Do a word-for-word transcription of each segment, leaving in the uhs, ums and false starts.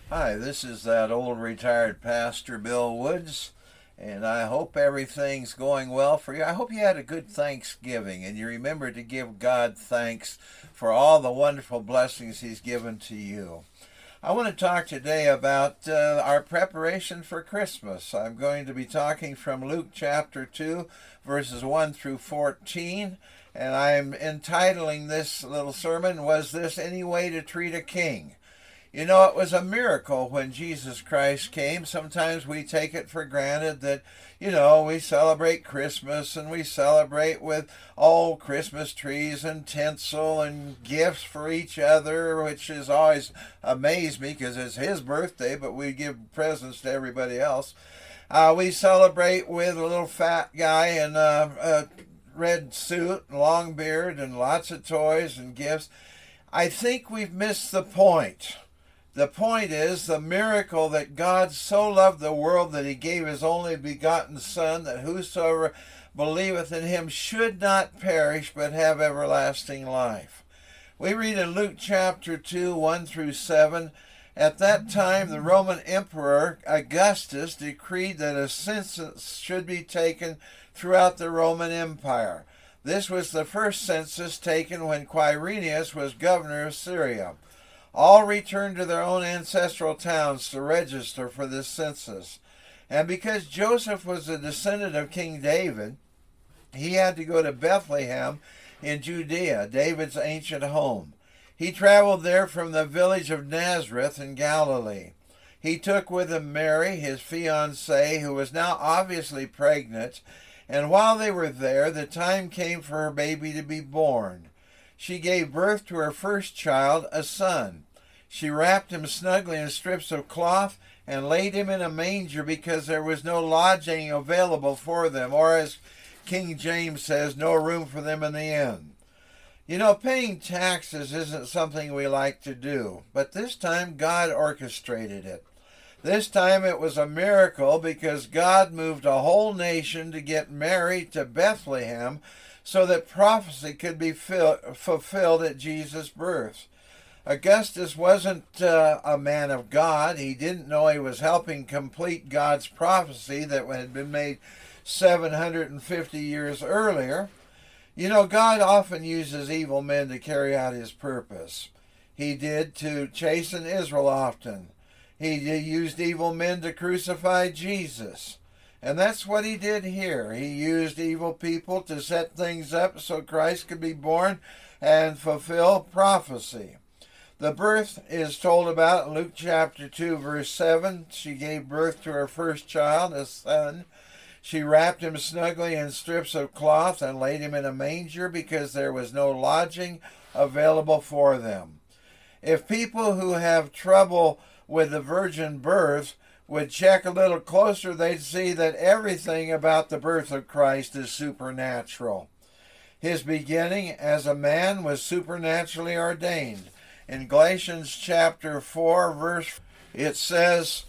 Hi, this is that old retired pastor, Bill Woods, and I hope everything's going well for you. I hope you had a good Thanksgiving and you remember to give God thanks for all the wonderful blessings He's given to you. I want to talk today about uh, our preparation for Christmas. I'm going to be talking from Luke chapter two, verses one through fourteen, and I'm entitling this little sermon, Was This Any Way to Treat a King? You know, it was a miracle when Jesus Christ came. Sometimes we take it for granted that, you know, we celebrate Christmas and we celebrate with all Christmas trees and tinsel and gifts for each other, which has always amazed me because it's His birthday, but we give presents to everybody else. Uh, we celebrate with a little fat guy in a, a red suit and long beard and lots of toys and gifts. I think we've missed the point. The point is the miracle that God so loved the world that He gave His only begotten Son, that whosoever believeth in Him should not perish but have everlasting life. We read in Luke chapter two, one through seven, At that time the Roman Emperor Augustus decreed that a census should be taken throughout the Roman Empire. This was the first census taken when Quirinius was governor of Syria. All returned to their own ancestral towns to register for this census. And because Joseph was a descendant of King David, he had to go to Bethlehem in Judea, David's ancient home. He traveled there from the village of Nazareth in Galilee. He took with him Mary, his fiancée, who was now obviously pregnant, and while they were there, the time came for her baby to be born. She gave birth to her first child, a son. She wrapped him snugly in strips of cloth and laid him in a manger because there was no lodging available for them, or as King James says, no room for them in the inn. You know, paying taxes isn't something we like to do, but this time God orchestrated it. This time it was a miracle because God moved a whole nation to get Mary to Bethlehem so that prophecy could be fill, fulfilled at Jesus' birth. Augustus wasn't uh, a man of God. He didn't know he was helping complete God's prophecy that had been made seven hundred fifty years earlier. You know, God often uses evil men to carry out His purpose. He did to chasten Israel often. He used evil men to crucify Jesus. And that's what He did here. He used evil people to set things up so Christ could be born and fulfill prophecy. The birth is told about in Luke chapter two, verse seven. She gave birth to her first child, a son. She wrapped him snugly in strips of cloth and laid him in a manger because there was no lodging available for them. If people who have trouble with the virgin birth would check a little closer, they'd see that everything about the birth of Christ is supernatural. His beginning as a man was supernaturally ordained. In Galatians chapter four, verse, it says,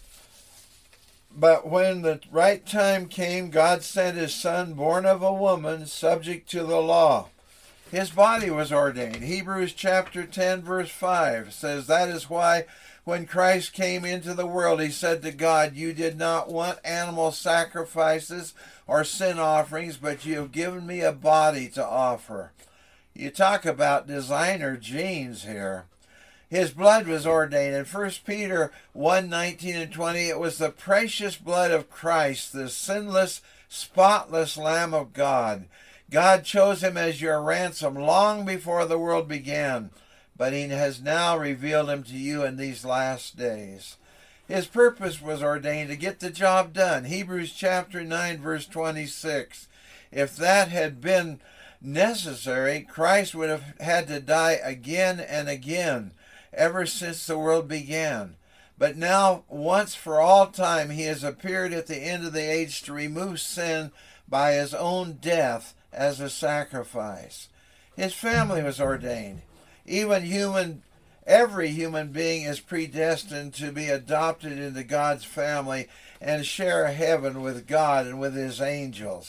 But when the right time came, God sent His Son, born of a woman, subject to the law. His body was ordained. Hebrews chapter ten, verse five says, That is why when Christ came into the world, He said to God, You did not want animal sacrifices or sin offerings, but You have given me a body to offer. You talk about designer genes here. His blood was ordained. In First Peter one, nineteen and twenty, it was the precious blood of Christ, the sinless, spotless Lamb of God. God chose Him as your ransom long before the world began, but He has now revealed Him to you in these last days. His purpose was ordained to get the job done. Hebrews chapter nine, verse twenty-six. If that had been necessary, Christ would have had to die again and again, ever since the world began. But now, once for all time, He has appeared at the end of the age to remove sin by His own death as a sacrifice. His family was ordained. Even human, every human being is predestined to be adopted into God's family and share heaven with God and with His angels.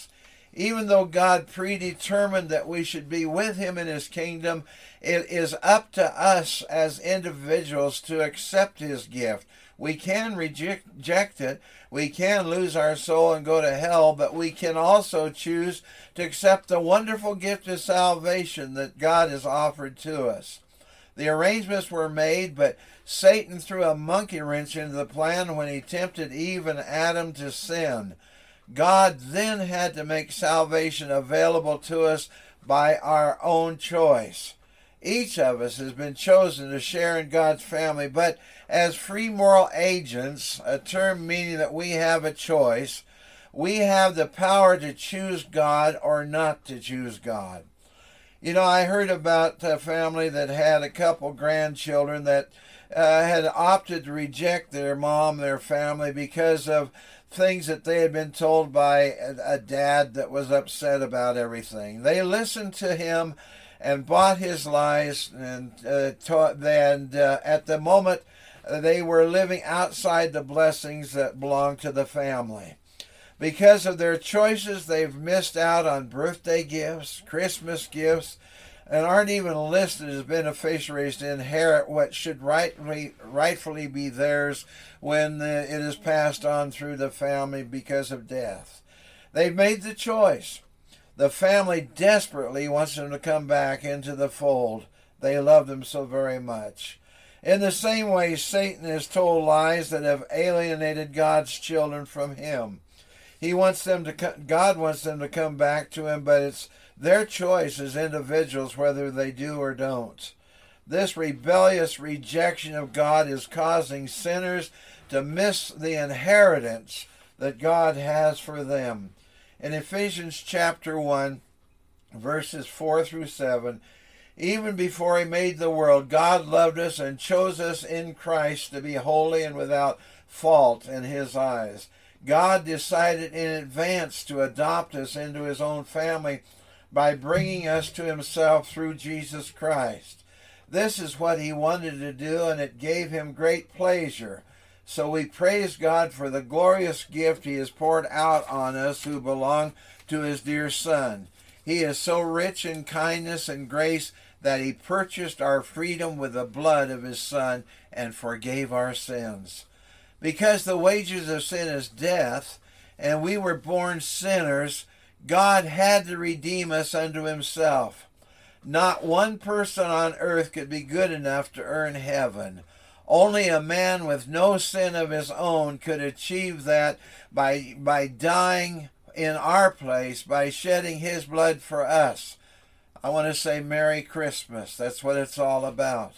Even though God predetermined that we should be with him in his kingdom, it is up to us as individuals to accept his gift. We can reject, reject it. We can lose our soul and go to hell, but we can also choose to accept the wonderful gift of salvation that God has offered to us. The arrangements were made, but Satan threw a monkey wrench into the plan when he tempted Eve and Adam to sin. God then had to make salvation available to us by our own choice. Each of us has been chosen to share in God's family, but as free moral agents, a term meaning that we have a choice, we have the power to choose God or not to choose God. You know, I heard about a family that had a couple grandchildren that uh, had opted to reject their mom, their family, because of things that they had been told by a, a dad that was upset about everything. They listened to him and bought his lies, and uh, taught, and uh, at the moment uh, they were living outside the blessings that belonged to the family. Because of their choices, they've missed out on birthday gifts, Christmas gifts, and aren't even listed as beneficiaries to inherit what should rightly, rightfully be theirs when the, it is passed on through the family because of death. They've made the choice. The family desperately wants them to come back into the fold. They love them so very much. In the same way, Satan has told lies that have alienated God's children from him. He wants them to, God wants them to come back to him, but it's their choice as individuals whether they do or don't. This rebellious rejection of God is causing sinners to miss the inheritance that God has for them. In Ephesians chapter one, verses four through seven, even before he made the world, God loved us and chose us in Christ to be holy and without fault in his eyes. God decided in advance to adopt us into his own family by bringing us to himself through Jesus Christ. This is what he wanted to do, and it gave him great pleasure. So we praise God for the glorious gift he has poured out on us who belong to his dear Son. He is so rich in kindness and grace that he purchased our freedom with the blood of his Son and forgave our sins. Because the wages of sin is death, and we were born sinners, God had to redeem us unto himself. Not one person on earth could be good enough to earn heaven. Only a man with no sin of his own could achieve that by, by dying in our place, by shedding his blood for us. I want to say Merry Christmas. That's what it's all about.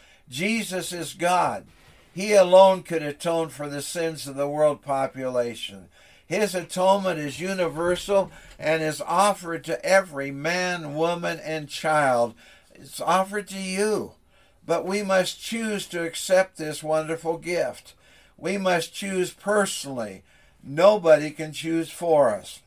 Jesus is God. He alone could atone for the sins of the world population. His atonement is universal and is offered to every man, woman, and child. It's offered to you. But we must choose to accept this wonderful gift. We must choose personally. Nobody can choose for us.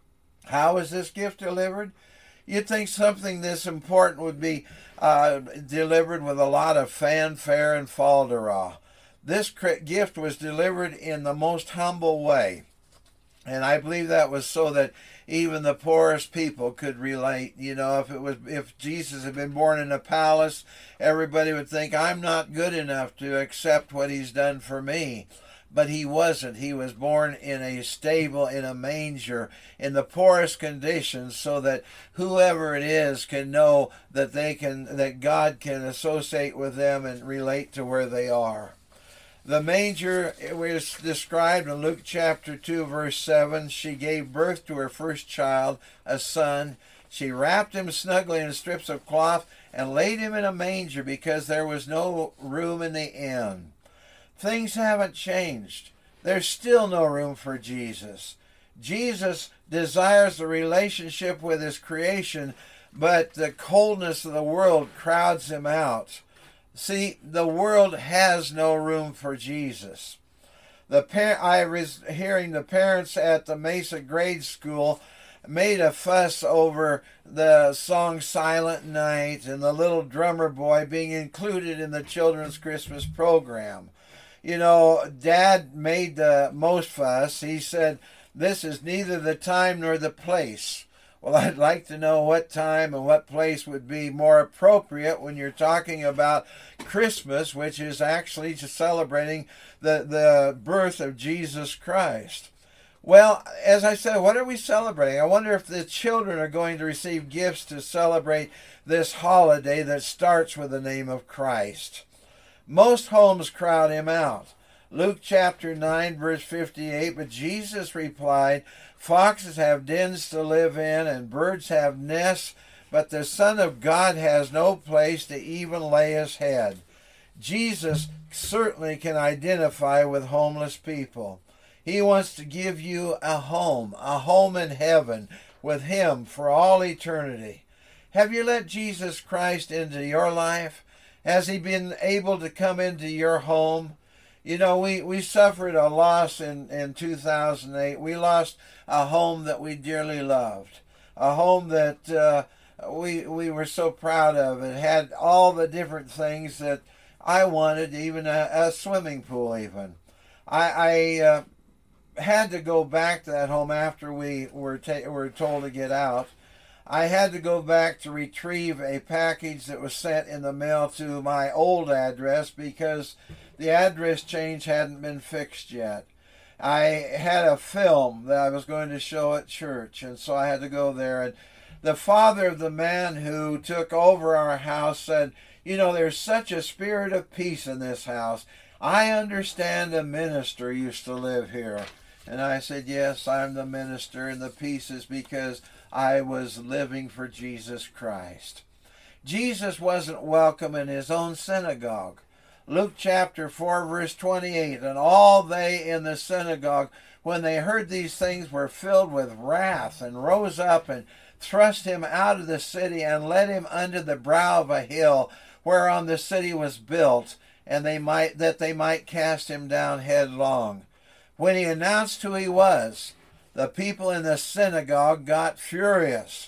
How is this gift delivered? You'd think something this important would be uh, delivered with a lot of fanfare and falderah. This gift was delivered in the most humble way. And I believe that was so that even the poorest people could relate. You know, if it was, if Jesus had been born in a palace, everybody would think, I'm not good enough to accept what he's done for me. But he wasn't. He was born in a stable, in a manger, in the poorest conditions, so that whoever it is can know that they can, that God can associate with them and relate to where they are. The manger, it was described in Luke chapter two, verse seven. She gave birth to her first child, a son. She wrapped him snugly in strips of cloth and laid him in a manger because there was no room in the inn. Things haven't changed. There's still no room for Jesus. Jesus desires a relationship with his creation, but the coldness of the world crowds him out. See, the world has no room for Jesus. The par- I was hearing the parents at the Mesa Grade School made a fuss over the song Silent Night and the little drummer boy being included in the children's Christmas program. You know, Dad made the most fuss. He said This is neither the time nor the place. Well, I'd like to know what time and what place would be more appropriate when you're talking about Christmas, which is actually just celebrating the, the birth of Jesus Christ. Well, as I said, what are we celebrating? I wonder if the children are going to receive gifts to celebrate this holiday that starts with the name of Christ. Most homes crowd him out. Luke chapter nine, verse fifty-eight, but Jesus replied, foxes have dens to live in, and birds have nests, but the Son of God has no place to even lay his head. Jesus certainly can identify with homeless people. He wants to give you a home, a home in heaven with him for all eternity. Have you let Jesus Christ into your life? Has he been able to come into your home? You know, we, we suffered a loss in, in two thousand eight. We lost a home that we dearly loved, a home that uh, we we were so proud of. It had all the different things that I wanted, even a, a swimming pool even. I, I uh, had to go back to that home after we were, ta- were told to get out. I had to go back to retrieve a package that was sent in the mail to my old address because the address change hadn't been fixed yet. I had a film that I was going to show at church, and so I had to go there. And the father of the man who took over our house said, you know, there's such a spirit of peace in this house. I understand a minister used to live here. And I said, yes, I'm the minister, and the peace is because I was living for Jesus Christ. Jesus wasn't welcome in his own synagogue. Luke chapter four, verse twenty-eight, and all they in the synagogue, when they heard these things, were filled with wrath, and rose up and thrust him out of the city, and led him unto the brow of a hill, whereon the city was built, and they might that they might cast him down headlong. When he announced who he was, the people in the synagogue got furious.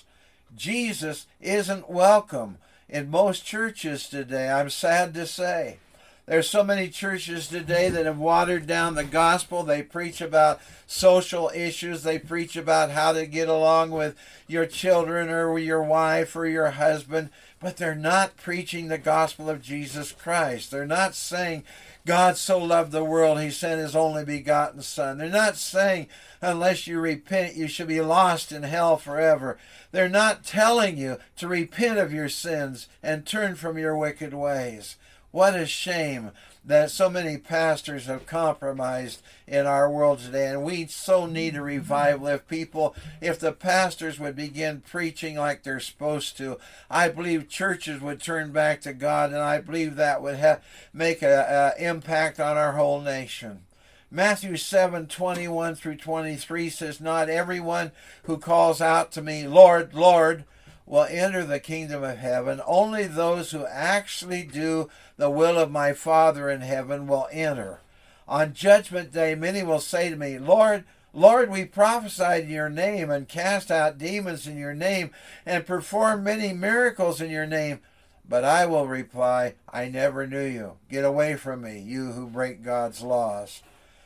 Jesus isn't welcome in most churches today, I'm sad to say. There's so many churches today that have watered down the gospel. They preach about social issues. They preach about how to get along with your children or with your wife or your husband. But they're not preaching the gospel of Jesus Christ. They're not saying God so loved the world, he sent his only begotten Son. They're not saying unless you repent, you should be lost in hell forever. They're not telling you to repent of your sins and turn from your wicked ways. What a shame that so many pastors have compromised in our world today. And we so need a revival. If people, if the pastors would begin preaching like they're supposed to, I believe churches would turn back to God, and I believe that would have, make an impact on our whole nation. Matthew seven, twenty-one through twenty-three says, not everyone who calls out to me, Lord, Lord, will enter the kingdom of heaven. Only those who actually do the will of my Father in heaven will enter. On judgment day, many will say to me, Lord, Lord, we prophesied in your name and cast out demons in your name and performed many miracles in your name. But I will reply, I never knew you. Get away from me, you who break God's laws.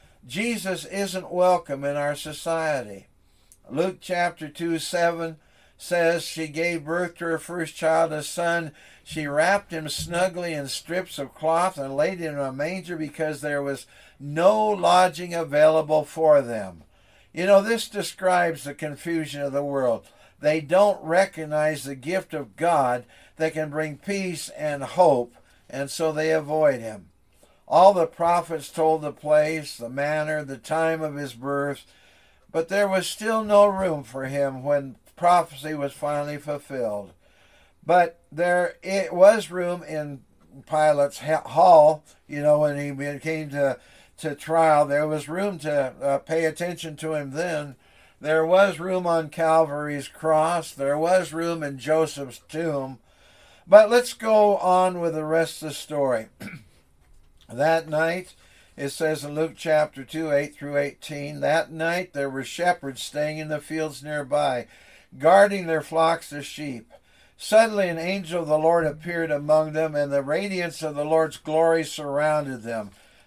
Jesus isn't welcome in our society. Luke chapter two, seven says she gave birth to her first child, a son. She wrapped him snugly in strips of cloth and laid him in a manger because there was no lodging available for them. You know, this describes the confusion of the world. They don't recognize the gift of God that can bring peace and hope, and so they avoid him. All the prophets told the place, the manner, the time of his birth, but there was still no room for him when prophecy was finally fulfilled. But there it was room in Pilate's hall, you know, when he came to, to trial. There was room to uh, pay attention to him then. There was room on Calvary's cross. There was room in Joseph's tomb. But let's go on with the rest of the story. That night, it says in Luke chapter two, eight through eighteen, that night there were shepherds staying in the fields nearby, guarding their flocks of sheep. Suddenly an angel of the Lord appeared among them, and the radiance of the Lord's glory surrounded them.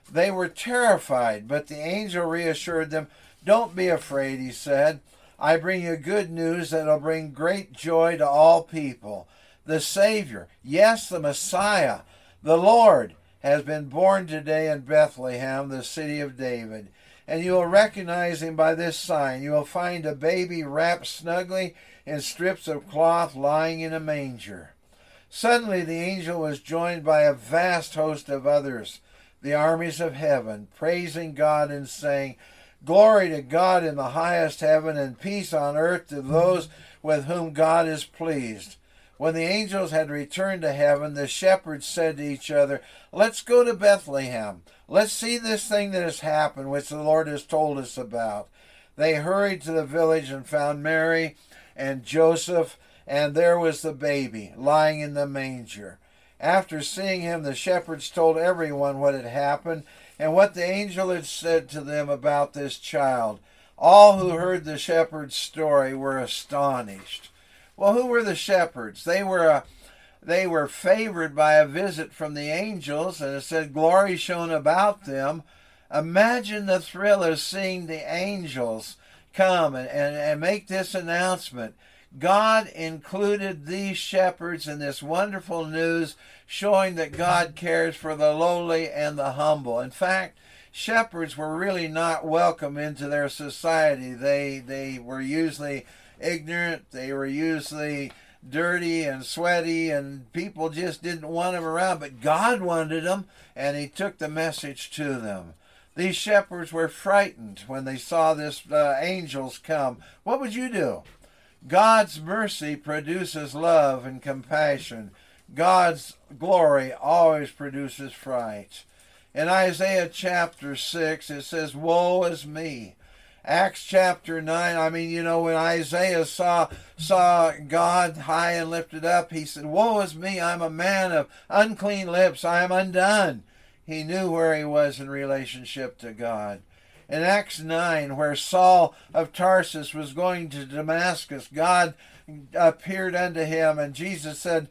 They were terrified, but the angel reassured them. Don't be afraid, he said. I bring you good news that will bring great joy to all people. The Savior, yes, the Messiah, the Lord, has been born today in Bethlehem, the city of David. And you will recognize him by this sign. You will find a baby wrapped snugly in strips of cloth lying in a manger. Suddenly the angel was joined by a vast host of others, the armies of heaven, praising God and saying, Glory to God in the highest heaven, and peace on earth to those with whom God is pleased. When the angels had returned to heaven, the shepherds said to each other, Let's go to Bethlehem. Let's see this thing that has happened, which the Lord has told us about. They hurried to the village and found Mary and Joseph, and there was the baby lying in the manger. After seeing him, the shepherds told everyone what had happened and what the angel had said to them about this child. All who heard the shepherd's story were astonished. Well, who were the shepherds? They were a, they were favored by a visit from the angels, and it said glory shone about them. Imagine the thrill of seeing the angels come and, and, and make this announcement. God included these shepherds in this wonderful news, showing that God cares for the lowly and the humble. In fact, shepherds were really not welcome into their society. They they were usually ignorant. They were usually dirty and sweaty, and people just didn't want them around. But God wanted them, and he took the message to them. These shepherds were frightened when they saw this uh, angels come. What would you do? God's mercy produces love and compassion. God's glory always produces fright. In Isaiah chapter six, it says, Woe is me. Acts chapter nine, I mean, you know, when Isaiah saw saw God high and lifted up, he said, Woe is me, I'm a man of unclean lips, I am undone. He knew where he was in relationship to God. In Acts nine, where Saul of Tarsus was going to Damascus, God appeared unto him, and Jesus said,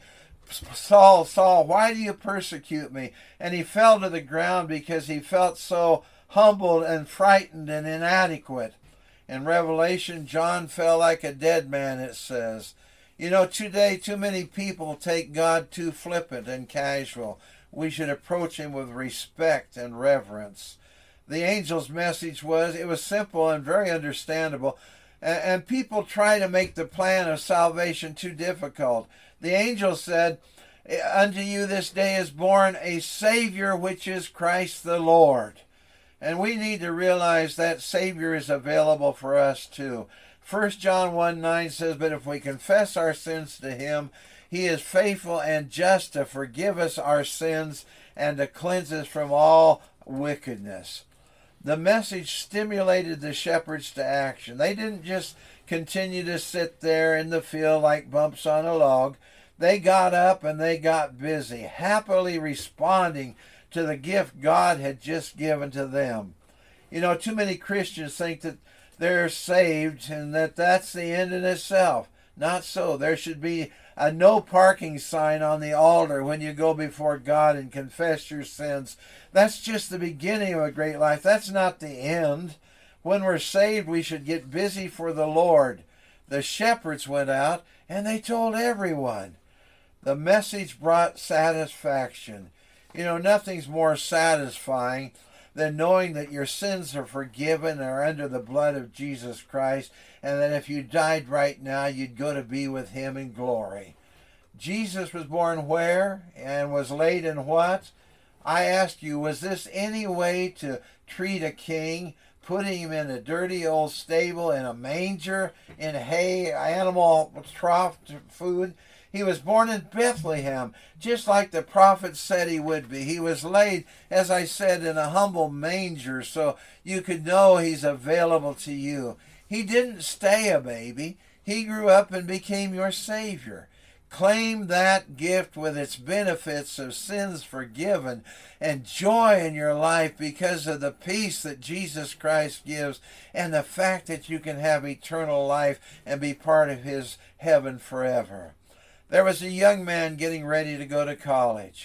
Saul, Saul, why do you persecute me? And he fell to the ground because he felt so humbled and frightened and inadequate. In Revelation, John fell like a dead man, it says. You know, today too many people take God too flippant and casual. We should approach him with respect and reverence. The angel's message was, it was simple and very understandable, and people try to make the plan of salvation too difficult. The angel said, Unto you this day is born a Savior, which is Christ the Lord. And we need to realize that Savior is available for us too. First John one nine says, But if we confess our sins to him, he is faithful and just to forgive us our sins and to cleanse us from all wickedness. The message stimulated the shepherds to action. They didn't just continue to sit there in the field like bumps on a log. They got up and they got busy, happily responding to the gift God had just given to them. You know, too many Christians think that they're saved and that that's the end in itself. Not so. There should be a no parking sign on the altar when you go before God and confess your sins. That's just the beginning of a great life. That's not the end. When we're saved, we should get busy for the Lord. The shepherds went out and they told everyone. The message brought satisfaction. You know, nothing's more satisfying than knowing that your sins are forgiven and are under the blood of Jesus Christ, and that if you died right now, you'd go to be with him in glory. Jesus was born where and was laid in what? I ask you, was this any way to treat a king, putting him in a dirty old stable, in a manger, in hay, animal trough food? He was born in Bethlehem, just like the prophet said he would be. He was laid, as I said, in a humble manger so you could know he's available to you. He didn't stay a baby. He grew up and became your Savior. Claim that gift with its benefits of sins forgiven and joy in your life because of the peace that Jesus Christ gives and the fact that you can have eternal life and be part of his heaven forever. There was a young man getting ready to go to college.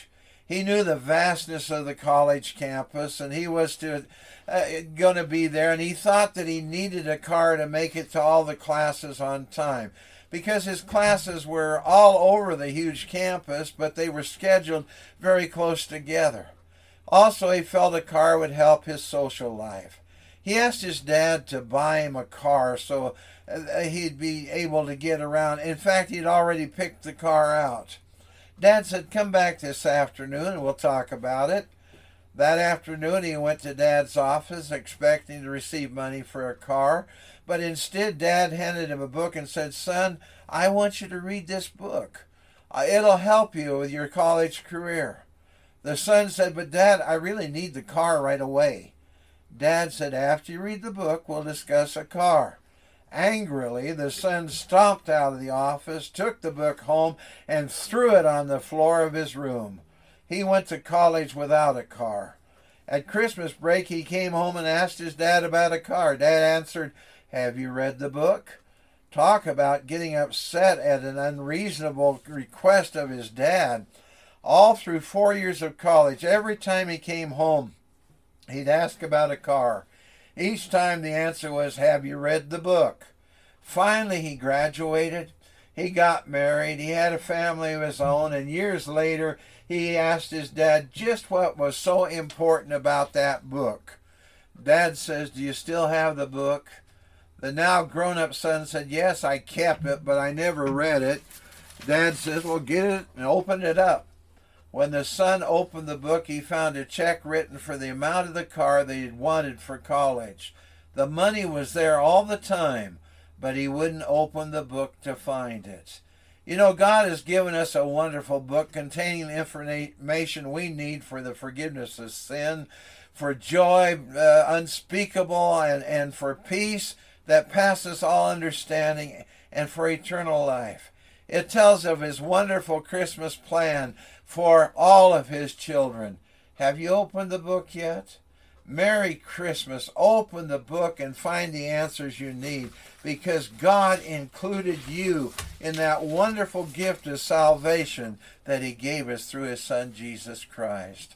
He knew the vastness of the college campus, and he was to uh, going to be there, and he thought that he needed a car to make it to all the classes on time, because his classes were all over the huge campus, but they were scheduled very close together. Also, he felt a car would help his social life. He asked his dad to buy him a car so he'd be able to get around. In fact, he'd already picked the car out. Dad said, "Come back this afternoon and we'll talk about it." That afternoon, he went to Dad's office expecting to receive money for a car, but instead, Dad handed him a book and said, "Son, I want you to read this book. It'll help you with your college career." The son said, "But Dad, I really need the car right away." Dad said, "After you read the book, we'll discuss a car." Angrily, the son stomped out of the office, took the book home, and threw it on the floor of his room. He went to college without a car. At Christmas break, he came home and asked his dad about a car. Dad answered, "Have you read the book?" Talk about getting upset at an unreasonable request of his dad. All through four years of college, every time he came home, he'd ask about a car. Each time the answer was, "Have you read the book?" Finally, he graduated. He got married. He had a family of his own. And years later, he asked his dad just what was so important about that book. Dad says, "Do you still have the book?" The now grown-up son said, "Yes, I kept it, but I never read it." Dad says, "Well, get it and open it up." When the son opened the book, he found a check written for the amount of the car they had wanted for college. The money was there all the time, but he wouldn't open the book to find it. You know, God has given us a wonderful book containing the information we need for the forgiveness of sin, for joy uh, unspeakable, and, and for peace that passes all understanding, and for eternal life. It tells of his wonderful Christmas plan for all of his children. Have you opened the book yet? Merry Christmas. Open the book and find the answers you need, because God included you in that wonderful gift of salvation that he gave us through his son, Jesus Christ.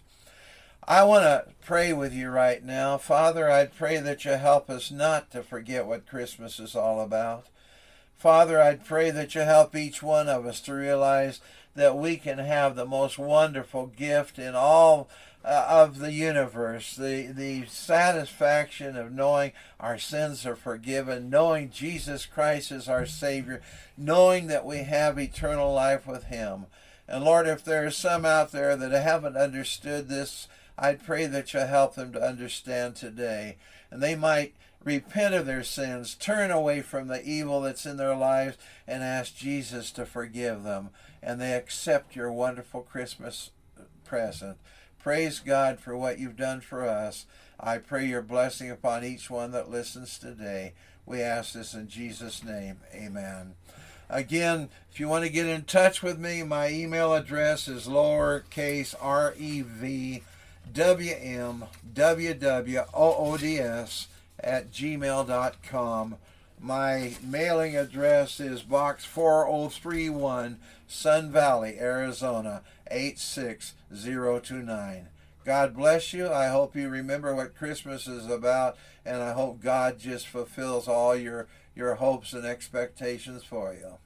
I want to pray with you right now. Father, I pray that you help us not to forget what Christmas is all about. Father, I pray that you help each one of us to realize that we can have the most wonderful gift in all uh, of the universe, the, the satisfaction of knowing our sins are forgiven, knowing Jesus Christ is our Savior, knowing that we have eternal life with him. And Lord, if there are some out there that haven't understood this, I pray that you help them to understand today, and they might repent of their sins, turn away from the evil that's in their lives, and ask Jesus to forgive them, and they accept your wonderful Christmas present. Praise God for what you've done for us. I pray your blessing upon each one that listens today. We ask this in Jesus' name. Amen. Again, if you want to get in touch with me, my email address is lowercase r e v w m w w o o d s at gmail dot com. My mailing address is Box four oh three one, Sun Valley, Arizona, eight six zero two nine. God bless you. I hope you remember what Christmas is about, and I hope God just fulfills all your, your hopes and expectations for you.